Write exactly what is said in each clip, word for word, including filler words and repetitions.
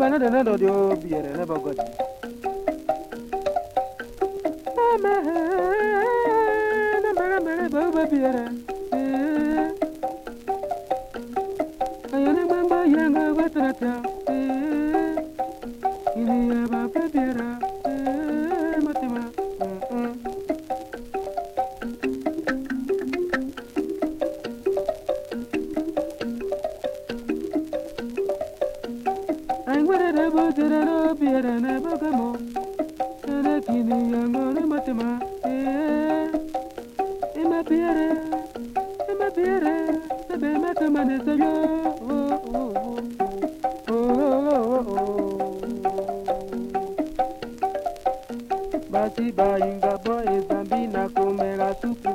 bana de na do dio biere na bagodi ama na mara mara ba biere ayane mamba yanga watrata ini ya ba biere matima Biere na bagamo na kini yango na matima eh ema biere ema biere na be matama ne sayo oh oh oh basi bayinga boy zambina komera supu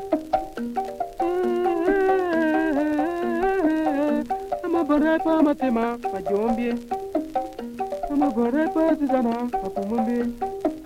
ama bora pa matima majombie ama bora pa zana apumumbi